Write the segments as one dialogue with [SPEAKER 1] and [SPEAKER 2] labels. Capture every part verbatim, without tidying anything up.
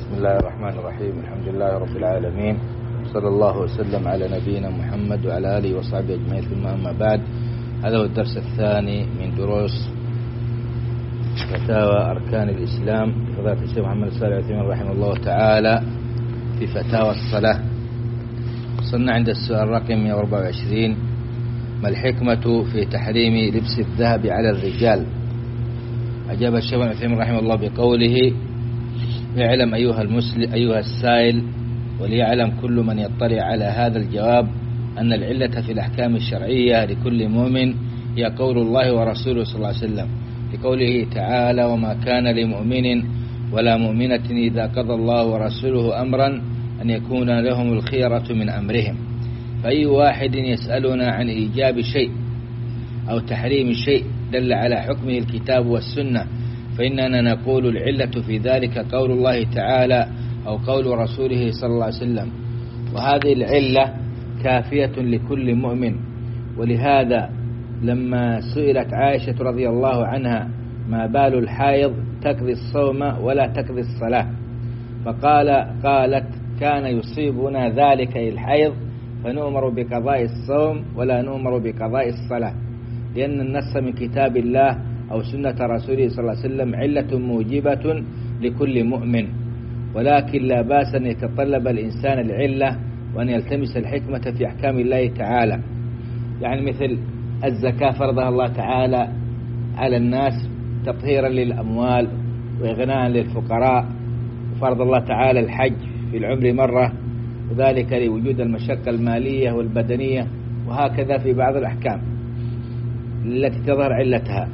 [SPEAKER 1] بسم الله الرحمن الرحيم. الحمد لله رب العالمين، صلى الله وسلم على نبينا محمد وعلى آله وصحبه أجمعين، ثم أما بعد. هذا هو الدرس الثاني من دروس فتاوى أركان الإسلام فضيلة الشيخ محمد صالح العثيمين رحمه الله تعالى في فتاوى الصلاة. وصلنا عند السؤال رقم مئة وأربعة وعشرين: ما الحكمة في تحريم لبس الذهب على الرجال؟ أجاب الشيخ العثيمين رحمه الله بقوله: اعلم أيها المسلم أيها السائل، وليعلم كل من يطلع على هذا الجواب أن العلة في الأحكام الشرعية لكل مؤمن هي قول الله ورسوله صلى الله عليه وسلم، لقوله تعالى: وما كان لمؤمن ولا مؤمنة إذا قضى الله ورسوله أمرا أن يكون لهم الخيرة من أمرهم. فأي واحد يسألنا عن إيجاب شيء أو تحريم شيء دل على حكمه الكتاب والسنة، فإننا نقول العلة في ذلك قول الله تعالى أو قول رسوله صلى الله عليه وسلم، وهذه العلة كافية لكل مؤمن. ولهذا لما سئلت عائشة رضي الله عنها ما بال الحائض تقضي الصوم ولا تقضي الصلاة، فقال قالت: كان يصيبنا ذلك الحيض فنؤمر بقضاء الصوم ولا نؤمر بقضاء الصلاة، لأن النص من كتاب الله أو سنة رسوله صلى الله عليه وسلم علة موجبة لكل مؤمن، ولكن لا بأس أن يتطلب الإنسان العلة وأن يلتمس الحكمة في أحكام الله تعالى. يعني مثل الزكاة فرضها الله تعالى على الناس تطهيرا للأموال وإغناء للفقراء، وفرض الله تعالى الحج في العمر مرة، وذلك لوجود المشقة المالية والبدنية، وهكذا في بعض الأحكام التي تظهر علتها.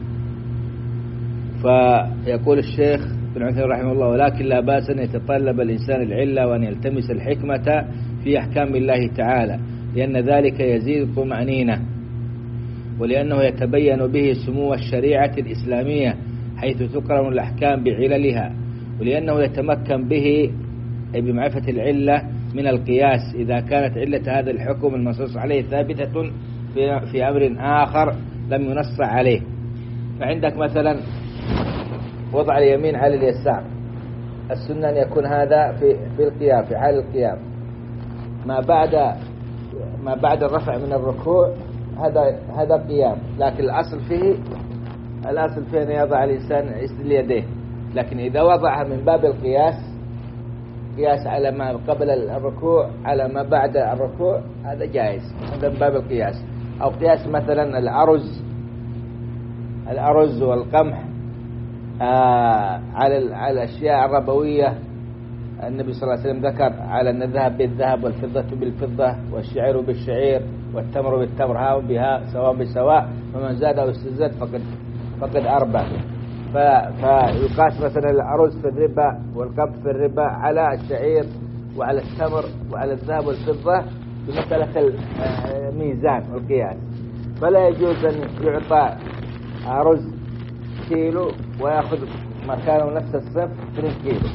[SPEAKER 1] فيقول الشيخ بن عثيمين رحمه الله: ولكن لا بأس أن يتطلب الإنسان العلة وأن يلتمس الحكمة في أحكام الله تعالى، لأن ذلك يزيد الطمأنينة، ولأنه يتبين به سمو الشريعة الإسلامية حيث تقرن الأحكام بعللها، ولأنه يتمكن به بمعرفة العلة من القياس إذا كانت علة هذا الحكم المنصوص عليه ثابتة في أمر آخر لم ينص عليه. فعندك مثلا وضع اليمين على اليسار، السنة أن يكون هذا في في القيام، في حال القيام، ما بعد ما بعد الرفع من الركوع هذا هذا قيام، لكن الأصل فيه الأصل فيه أن يضع الإنسان يسند يديه، لكن إذا وضعها من باب القياس، قياس على ما قبل الركوع على ما بعد الركوع، هذا جائز، هذا من باب القياس. أو قياس مثلا الأرز الأرز والقمح آه على على الأشياء الربوية. النبي صلى الله عليه وسلم ذكر على أن الذهب بالذهب والفضة بالفضة والشعير بالشعير والتمر بالتمر، ها بها سواء بسواء، فمن زاد أو استزاد فقد فقد أربع. فيقاس مثلا الأرز في الربا والقمح في الربا على الشعير وعلى التمر وعلى الذهب والفضة بمسألة الميزان والقياس. فلا يجوز أن يعطى أرز كيلو ويأخذ مكانه نفس الصنف اثنين كيلو،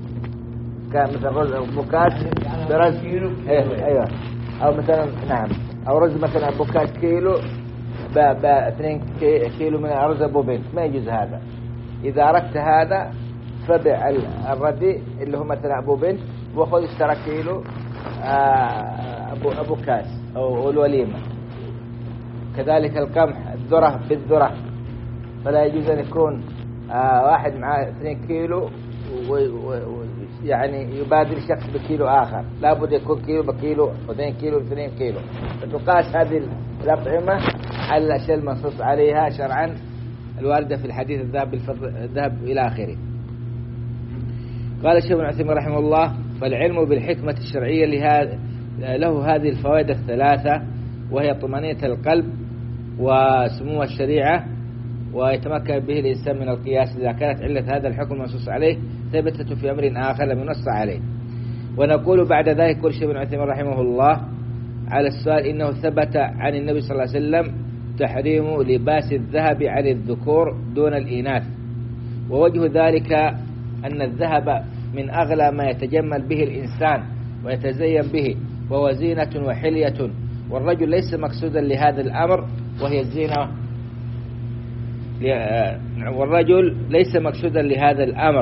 [SPEAKER 1] كان مثلا رز بوكاش برز ايوه ايوه او مثلا نعم او رز مثلا بوكاش كيلو ب ب اثنين كيلو من الارز ابو بنت، ما يجوز هذا. اذا اردت هذا فبع الردي اللي هو مثلا ابو بنت وخذ اشترى كيلو ابو ابو كاس او الوليمه. كذلك القمح الذره بالذره، فلا يجوز ان يكون آه واحد معاه اثنين كيلو ويعني يبادل شخص بكيلو آخر، لابد يكون كيلو بكيلو واثنين كيلو واثنين كيلو، فتقاس هذه الأطعمة على الأشياء المنصوص عليها شرعا الواردة في الحديث الذهب بالفضة الذهب إلى آخره. قال الشيخ ابن عثيمين رحمه الله: فالعلم بالحكمة الشرعية لهذا له هذه الفوائد الثلاثة، وهي طمأنينة القلب وسمو الشريعة، ويتمكن به الإنسان من القياس إذا كانت علة هذا الحكم المنصوص عليه ثبتت في أمر آخر لم ينص عليه. ونقول بعد ذلك كل شيء ابن عثيمين رحمه الله على السؤال: إنه ثبت عن النبي صلى الله عليه وسلم تحريم لباس الذهب على الذكور دون الإناث، ووجه ذلك أن الذهب من أغلى ما يتجمل به الإنسان ويتزين به، وهو زينة وحلية، والرجل ليس مقصودا لهذا الأمر وهي الزينة والرجل ليس مقصودا لهذا الأمر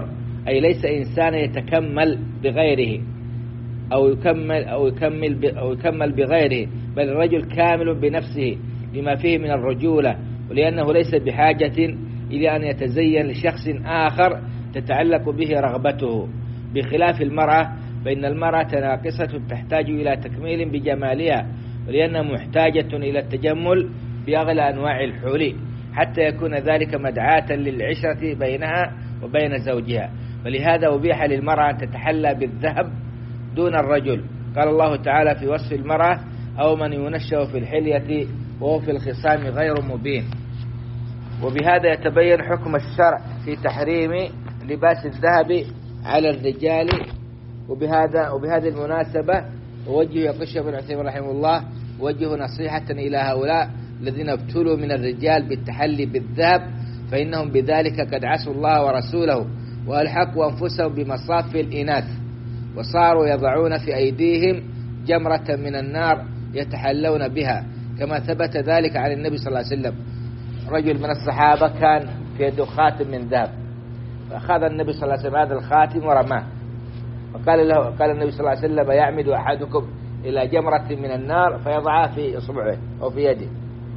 [SPEAKER 1] أي ليس إنسان يتكمل بغيره أو يكمل أو يكمل أو يكمل بغيره، بل الرجل كامل بنفسه لما فيه من الرجولة، ولأنه ليس بحاجة إلى أن يتزين لشخص آخر تتعلق به رغبته، بخلاف المرأة فإن المرأة ناقصة تحتاج إلى تكميل بجمالها، ولأنها محتاجة إلى التجمل بأغلى أنواع الحلي حتى يكون ذلك مدعاة للعشرة بينها وبين زوجها، ولهذا أبيح للمرأة أن تتحلى بالذهب دون الرجل. قال الله تعالى في وصف المرأة: أو من ينشأ في الحلية وهو في الخصام غير مبين. وبهذا يتبين حكم الشرع في تحريم لباس الذهب على الرجال. وبهذا وبهذه المناسبة ووجه يقش بن عثيمين رحمه الله وجه نصيحة إلى هؤلاء الذين ابتلوا من الرجال بالتحلي بالذهب، فإنهم بذلك قد عصوا الله ورسوله وألحقوا أنفسهم بمصاف الإناث، وصاروا يضعون في أيديهم جمرة من النار يتحلون بها، كما ثبت ذلك عن النبي صلى الله عليه وسلم. رجل من الصحابة كان في يده خاتم من ذهب، فأخذ النبي صلى الله عليه وسلم هذا الخاتم ورماه، فقال له قال النبي صلى الله عليه وسلم: يعمد أحدكم إلى جمرة من النار فيضعها في إصبعه أو في يده.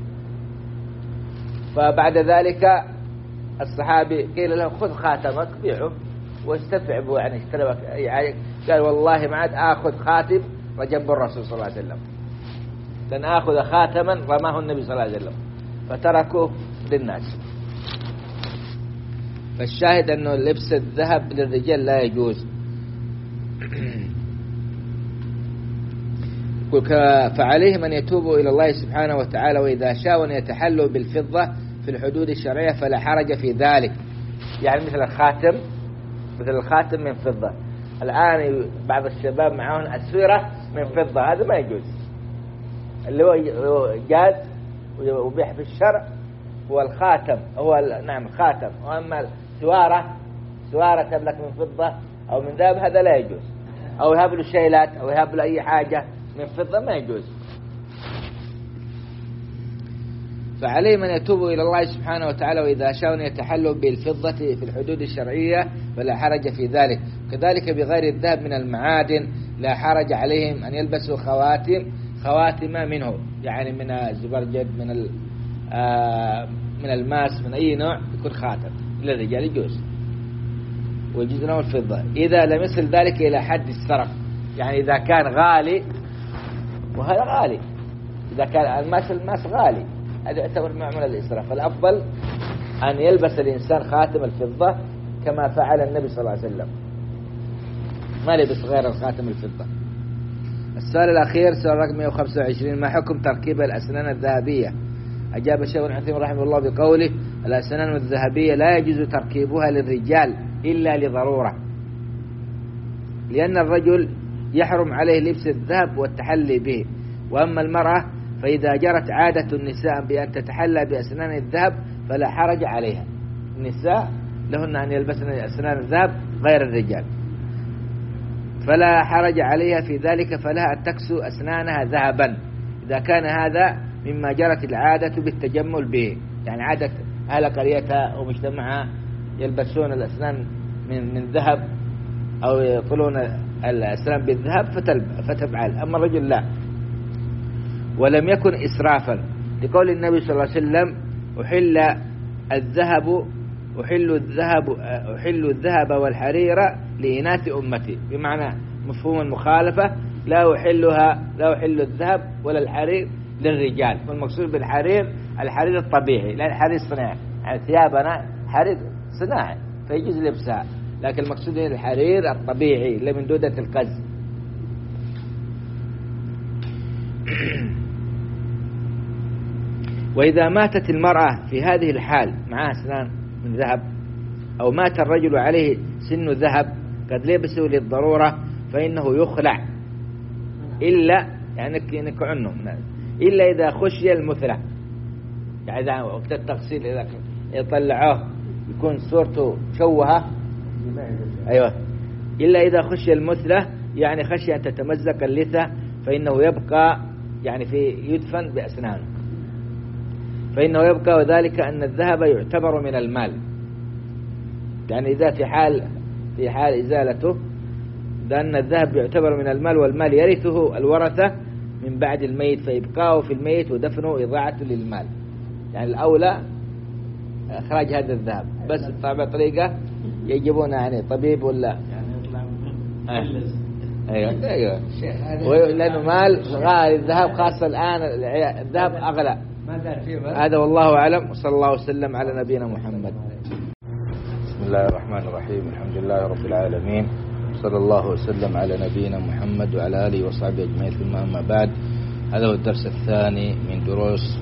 [SPEAKER 1] فبعد ذلك الصحابي قيل له: خذ خاتمك بيعه واستفع به، يعني اشترى. قال: والله ما عاد آخذ خاتم وجنب الرسول صلى الله عليه وسلم، لن آخذ خاتما رماه النبي صلى الله عليه وسلم، فتركوه للناس. فالشاهد أنه لبس الذهب للرجال لا يجوز. فعليهم أن يتوبوا إلى الله سبحانه وتعالى، وإذا شاءوا أن يتحلوا بالفضة في الحدود الشرعية فلا حرج في ذلك. يعني مثل الخاتم مثل الخاتم من فضة. الآن بعض الشباب معهم أسورة من فضة، هذا ما يجوز. اللي هو جاز وبيح في الشرع هو الخاتم، هو نعم خاتم. وأما السوارة سوارة تملك من فضة أو من ذهب هذا لا يجوز، أو يهب له شيلات أو يهب له أي حاجة من فضة ما يجوز. فعليهم أن يتوبوا إلى الله سبحانه وتعالى، وإذا شاءوا أن يتحلوا بالفضة في الحدود الشرعية فلا حرج في ذلك. كذلك بغير الذهب من المعادن لا حرج عليهم أن يلبسوا خواتم خواتم منه، يعني من الزبرجد من من الماس من أي نوع يكون خاتم للرجال يجوز، ويجوز لهم الفضة إذا لم يصل ذلك إلى حد السرقة. يعني إذا كان غالي، وهذا غالي، إذا كان الماس الماس غالي هذا يعتبر نوع من الإسراف. فالأفضل أن يلبس الإنسان خاتم الفضة كما فعل النبي صلى الله عليه وسلم، ما لبس غير الخاتم الفضة. السؤال الأخير سؤال رقم مئة وخمسة وعشرين: ما حكم تركيب الأسنان الذهبية؟ أجاب الشيخ ابن عثيمين رحمه الله بقوله: الأسنان الذهبية لا يجوز تركيبها للرجال إلا لضرورة، لأن الرجل يحرم عليه لبس الذهب والتحلي به، وأما المرأة فإذا جرت عادة النساء بأن تتحلى بأسنان الذهب فلا حرج عليها. النساء لهن أن يلبسن أسنان الذهب غير الرجال، فلا حرج عليها في ذلك، فلها أن تكسو أسنانها ذهبا إذا كان هذا مما جرت العادة بالتجمل به. يعني عادة أهل قريتها ومجتمعها يلبسون الأسنان من من ذهب أو يطلون الأسنان بالذهب فتفعل، أما الرجل لا. ولم يكن إسرافا، لقول النبي صلى الله عليه وسلم: أحل الذهب أحل الذهب أحل الذهب والحرير لإناث أمتي، بمعنى مفهوم المخالفة، لا أحلها لا أحل الذهب ولا الحرير للرجال. والمقصود بالحرير الحرير الطبيعي، لا الحرير الصناعي. يعني ثيابنا حرير صناعي فيجوز لبسها، لكن المقصود الحرير الطبيعي اللي من دودة القز. وإذا ماتت المرأة في هذه الحال معها أسنان من ذهب، أو مات الرجل عليه سن ذهب قد لبسه للضرورة، فإنه يخلع إلا يعني نكعنه إلا إذا خشي المثلة. يعني إذا وقت التغسيل إذا يطلعوه يكون صورته شوهة، أيوة، إلا إذا خشي المثلة يعني خشي أن تتمزق اللثة، فإنه يبقى يعني في يدفن بأسنانه، فإنه يبقى، وذلك أن الذهب يعتبر من المال. يعني إذا في حال في حال إزالته، لأن الذهب يعتبر من المال، والمال يرثه الورثة من بعد الميت، فإبقاؤه في الميت ودفنه إضاعة للمال. يعني الأولى إخراج هذا الذهب، بس طبعا طريقة يجيبون يعني طبيب ولا
[SPEAKER 2] يعني يطلع
[SPEAKER 1] مفلس. أيوة أيوة، لأنه مال غالي الذهب، خاصة الآن الذهب أغلى. هذا والله أعلم، وصلى الله وسلم على نبينا محمد. بسم الله الرحمن الرحيم، الحمد لله رب العالمين، صلى الله وسلم على نبينا محمد وعلى آله وصحبه أجمعين. ثم أما بعد، هذا هو الدرس الثاني من دروس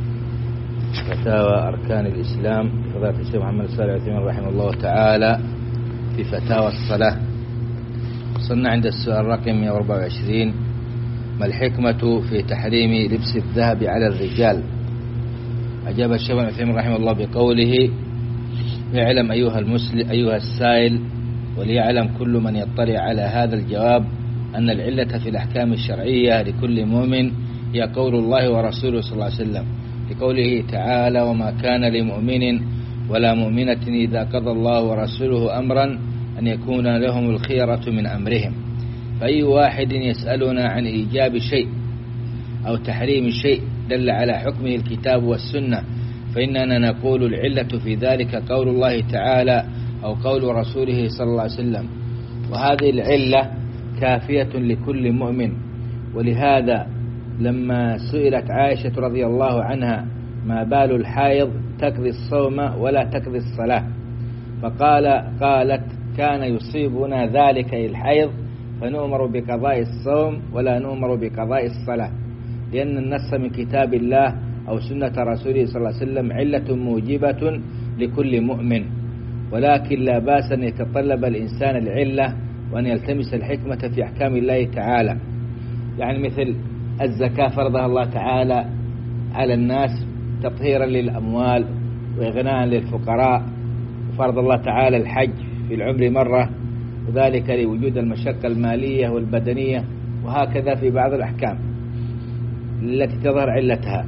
[SPEAKER 1] فتاوى أركان الإسلام فضيلة الشيخ محمد صالح العثيمين رحمه الله تعالى في فتاوى الصلاة. وصلنا عند السؤال رقم مئة وأربعة وعشرين: ما الحكمة في تحريم لبس الذهب على الرجال؟ أجاب الشيخ العثيمين رحمه الله بقوله: اعلم أيها المسلم أيها السائل، وليعلم كل من يطلع على هذا الجواب أن العلة في الأحكام الشرعية لكل مؤمن هي قول الله ورسوله صلى الله عليه وسلم، لقوله تعالى: وما كان لمؤمن ولا مؤمنة إذا قضى الله ورسوله أمرا أن يكون لهم الخيرة من أمرهم. فأي واحد يسألنا عن إيجاب شيء أو تحريم شيء دل على حكمه الكتاب والسنة، فإننا نقول العلة في ذلك قول الله تعالى أو قول رسوله صلى الله عليه وسلم، وهذه العلة كافية لكل مؤمن. ولهذا لما سئلت عائشة رضي الله عنها ما بال الحائض تقضي الصوم ولا تقضي الصلاة، فقال قالت: كان يصيبنا ذلك الحيض فنؤمر بقضاء الصوم ولا نؤمر بقضاء الصلاة، لأن النص من كتاب الله أو سنة رسوله صلى الله عليه وسلم علة موجبة لكل مؤمن. ولكن لا بأس أن يتطلب الإنسان العلة وأن يلتمس الحكمة في أحكام الله تعالى. يعني مثل الزكاة فرضها الله تعالى على الناس تطهيرا للأموال وإغناء للفقراء، وفرض الله تعالى الحج في العمر مرة، وذلك لوجود المشقة المالية والبدنية، وهكذا في بعض الأحكام التي تظهر علتها.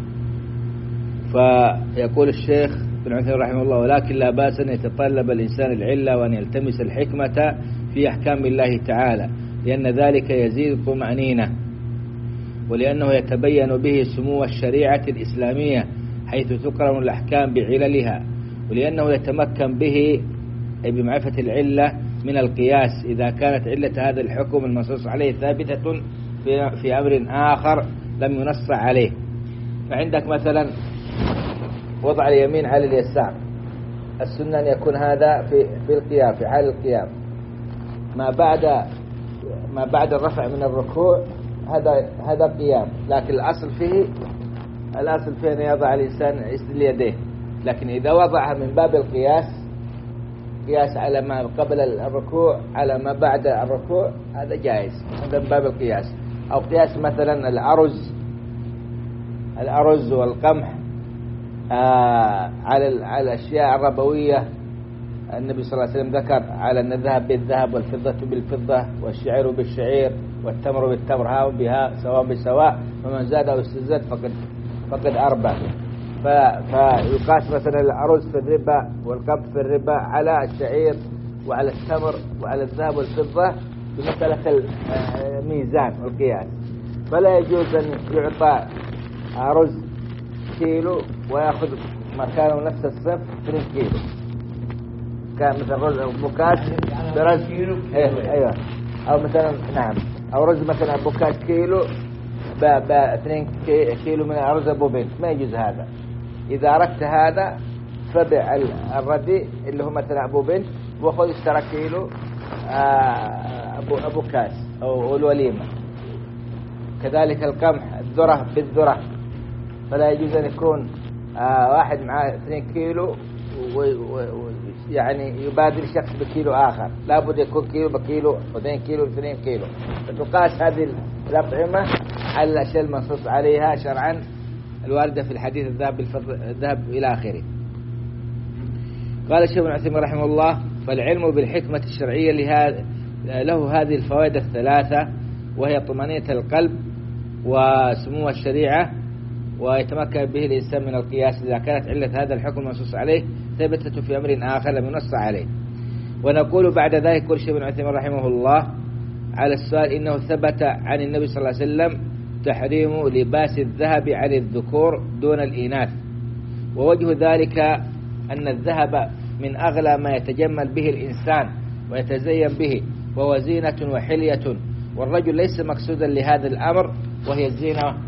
[SPEAKER 1] فيقول الشيخ بن عثيمين رحمه الله: ولكن لا بأس أن يتطلب الإنسان العلة وأن يلتمس الحكمة في أحكام الله تعالى، لأن ذلك يزيد الطمأنينة، ولأنه يتبين به سمو الشريعة الإسلامية حيث تقرن الأحكام بعللها، ولأنه يتمكن به أي بمعرفة العلة من القياس إذا كانت علة هذا الحكم المنصوص عليه ثابتة في, في أمر آخر لم ينص عليه. فعندك مثلا وضع اليمين على اليسار، السنة أن يكون هذا في في القيام، في حال القيام، ما بعد ما بعد الرفع من الركوع هذا هذا قيام، لكن الأصل فيه الأصل فيه أن يضع الإنسان يسند يديه، لكن إذا وضعها من باب القياس، قياس على ما قبل الركوع على ما بعد الركوع، هذا جائز، هذا من باب القياس. أو قياس مثلا الأرز الأرز والقمح آه على على الأشياء الربوية. النبي صلى الله عليه وسلم ذكر على أن الذهب بالذهب والفضة بالفضة والشعير بالشعير والتمر بالتمر، ها بها سواء بسواء، فمن زاد أو استزاد فقد فقد أربع. فيقاس مثلا الأرز في الربا والقمح في الربا على الشعير وعلى التمر وعلى الذهب والفضة بمثلث الميزان والقياس. فلا يجوز أن يعطى أرز كيلو ويأخذ مكانه نفس الصنف اثنين كيلو، كان مثلا رز بوكاش برز ايوه ايوه او مثلا نعم او رز مثلا بوكاش كيلو ب ب اثنين كيلو من الارز ابو بنت، ما يجوز هذا. اذا اردت هذا فبع الردي اللي هو مثلا ابو بنت وخذ اشترى كيلو ابو ابو كاس او الوليمه. كذلك القمح الذره بالذره، فلا يجوز ان يكون واحد معاه اثنين كيلو يعني يبادل شخص بكيلو آخر، لابد يكون كيلو بكيلو واثنين كيلو واثنين كيلو. فتقاس هذه الأطعمة على الأشياء المنصوص عليها شرعا الواردة في الحديث الذهب الذهب إلى آخره. قال الشيخ ابن عثيمين رحمه الله: فالعلم بالحكمة الشرعية له هذه الفوائد الثلاثة، وهي طمأنينة القلب وسمو الشريعة، ويتمكن به الإنسان من القياس إذا كانت علة هذا الحكم المنصوص عليه ثابتة في أمر آخر لم ينص عليه. ونقول بعد ذلك كل شيء ابن عثيمين رحمه الله على السؤال إنه ثبت عن النبي صلى الله عليه وسلم تحريم لباس الذهب على الذكور دون الإناث، ووجه ذلك أن الذهب من أغلى ما يتجمل به الإنسان ويتزين به، وهو زينة وحلية، والرجل ليس مقصودا لهذا الأمر وهي الزينة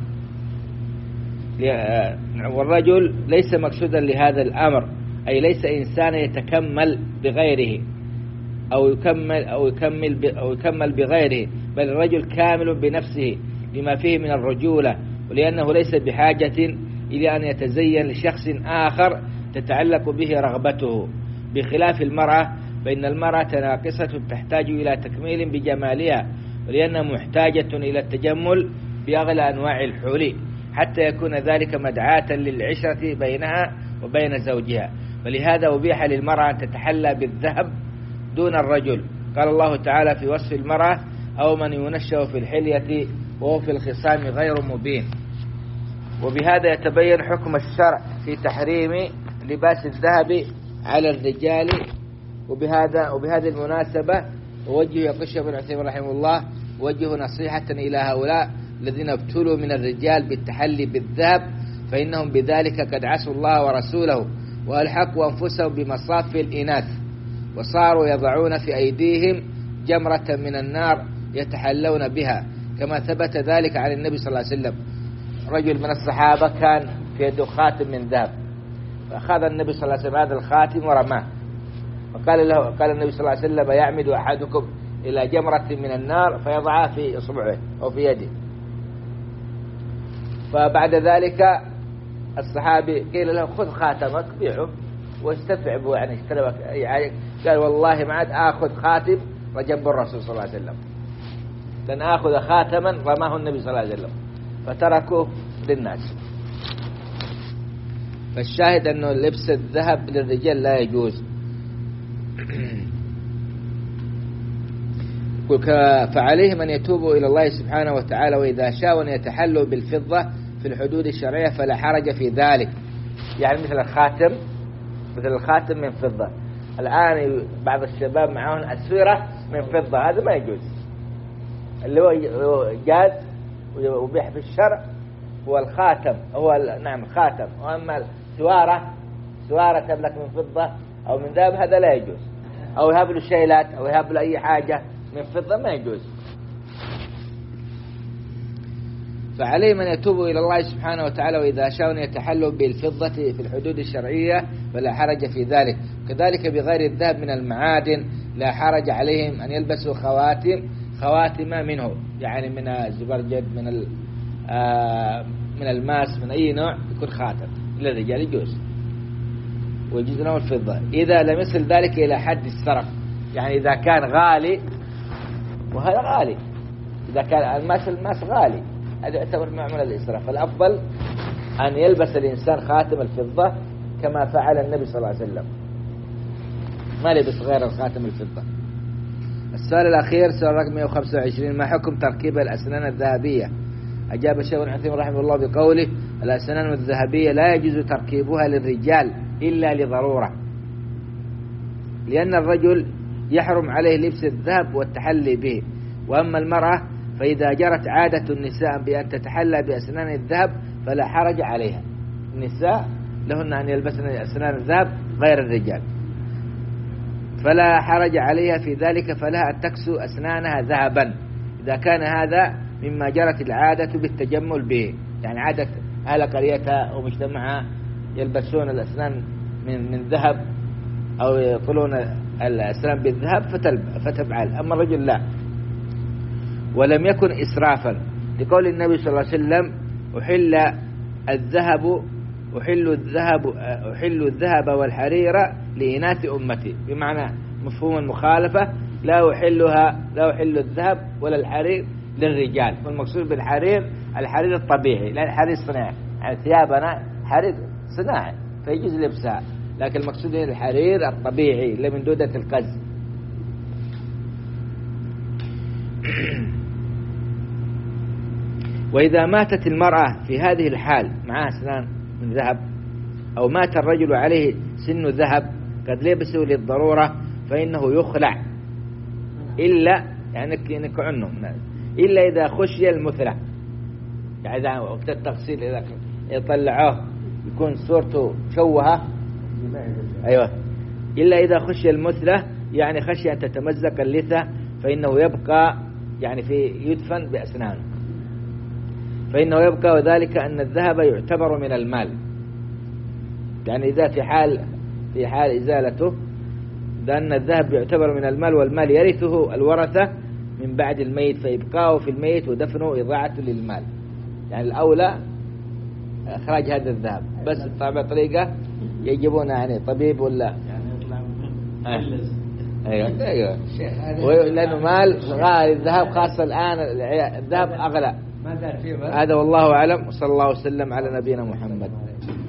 [SPEAKER 1] والرجل ليس مقصودا لهذا الأمر، أي ليس إنسان يتكمل بغيره أو يكمل أو يكمل أو يكمل بغيره، بل الرجل كامل بنفسه لما فيه من الرجولة، ولأنه ليس بحاجة إلى أن يتزين لشخص آخر تتعلق به رغبته، بخلاف المرأة فإن المرأة ناقصة تحتاج إلى تكميل بجمالها، ولأنها محتاجة إلى التجمل بأغلى أنواع الحلي حتى يكون ذلك مدعاة للعشرة بينها وبين زوجها، ولهذا أبيح للمرأة أن تتحلى بالذهب دون الرجل. قال الله تعالى في وصف المرأة: أو من ينشأ في الحلية وهو في الخصام غير مبين. وبهذا يتبين حكم الشرع في تحريم لباس الذهب على الرجال. وبهذا وبهذه المناسبة ووجه يقش بن عثيمين رحمه الله وجه نصيحة إلى هؤلاء الذين ابتلوا من الرجال بالتحلي بالذهب، فإنهم بذلك قد عصوا الله ورسوله وألحقوا أنفسهم بمصاف الإناث، وصاروا يضعون في أيديهم جمرة من النار يتحلون بها، كما ثبت ذلك عن النبي صلى الله عليه وسلم. رجل من الصحابة كان في يده خاتم من ذهب، فأخذ النبي صلى الله عليه وسلم هذا الخاتم ورماه، وقال له قال النبي صلى الله عليه وسلم: يعمد أحدكم إلى جمرة من النار فيضعها في إصبعه أو في يده. فبعد ذلك الصحابي قيل له: خذ خاتمك بيعه واستفع به، يعني اشترى يعني. قال: والله ما عاد آخذ خاتم رجب الرسول صلى الله عليه وسلم، لن آخذ خاتما رماه النبي صلى الله عليه وسلم، فتركوه للناس. فالشاهد أنه لبس الذهب للرجال لا يجوز. فعليهم أن يتوبوا إلى الله سبحانه وتعالى، وإذا شاءوا أن يتحلوا بالفضة في الحدود الشرعية فلا حرج في ذلك. يعني مثل الخاتم مثل الخاتم من فضة. الآن بعض الشباب معهم أسورة من فضة، هذا ما يجوز. اللي هو جاز وبيح في الشرع هو الخاتم، هو نعم خاتم. وأما السوارة سوارة تملك من فضة أو من ذهب هذا لا يجوز، أو يهب له شيلات أو يهب له أي حاجة من فضة ما يجوز. فعليهم أن يتوبوا إلى الله سبحانه وتعالى، وإذا شاءوا أن يتحلوا بالفضة في الحدود الشرعية فلا حرج في ذلك. كذلك بغير الذهب من المعادن لا حرج عليهم أن يلبسوا خواتم خواتم منه، يعني من الزبرجد من من الماس من أي نوع يكون خاتم للرجال يجوز، ويجوز لهم الفضة إذا لم يصل ذلك إلى حد السرف. يعني إذا كان غالي، وهذا غالي، إذا كان الماس الماس غالي هذا يعتبر نوع من الإسراف. فالأفضل أن يلبس الإنسان خاتم الفضة كما فعل النبي صلى الله عليه وسلم، ما لبس غير الخاتم الفضة. السؤال الأخير سؤال رقم مئة وخمسة وعشرين: ما حكم تركيب الأسنان الذهبية؟ أجاب الشيخ ابن عثيمين رحمه الله بقوله: الأسنان الذهبية لا يجوز تركيبها للرجال إلا لضرورة، لأن الرجل يحرم عليه لبس الذهب والتحلي به، وأما المرأة فإذا جرت عادة النساء بأن تتحلى بأسنان الذهب فلا حرج عليها. النساء لهن أن يلبسن أسنان الذهب غير الرجال، فلا حرج عليها في ذلك، فلها أن تكسو أسنانها ذهبا إذا كان هذا مما جرت العادة بالتجمل به. يعني عادة أهل قريتها ومجتمعها يلبسون الأسنان من, من ذهب أو يطلون الأسنان بالذهب فتفعل، أما الرجل لا. ولم يكن إسرافا، لقول النبي صلى الله عليه وسلم: أحل الذهب أحل الذهب أحل الذهب والحرير لإناث أمتي، بمعنى مفهوم المخالفة، لا أحلها لا أحل الذهب ولا الحرير للرجال. والمقصود بالحرير الحرير الطبيعي، لا الحرير الصناعي. يعني ثيابنا حرير صناعي فيجوز لبسها، لكن المقصود الحرير الطبيعي اللي من دودة القز. وإذا ماتت المرأة في هذه الحال معها أسنان من ذهب، أو مات الرجل عليه سن ذهب قد لبسه للضرورة، فإنه يخلع إلا يعني إنك عنه إلا إذا خشي المثلة، يعني إذا وقت التغسيل إذا يطلعوه يكون صورته مشوهة. أيوة، إلا إذا خشي المثلة يعني خشي أن تتمزق اللثة فإنه يبقى يعني في يدفن بأسنانه، فإنه يبقى، وذلك أن الذهب يعتبر من المال، يعني إذا في حال في حال إزالته، لأن الذهب يعتبر من المال، والمال يرثه الورثة من بعد الميت، فإبقاؤه في الميت ودفنه إضاعة للمال، يعني الأولى إخراج هذا الذهب، بس طبعا طريقة يجيبون يعني طبيب ولا
[SPEAKER 2] يعني يطلع
[SPEAKER 1] مفلس. أيوة أيوة، لأنه مال غالي الذهب، خاصة الآن الذهب أغلى. هذا والله أعلم، وصلى الله وسلم على نبينا محمد.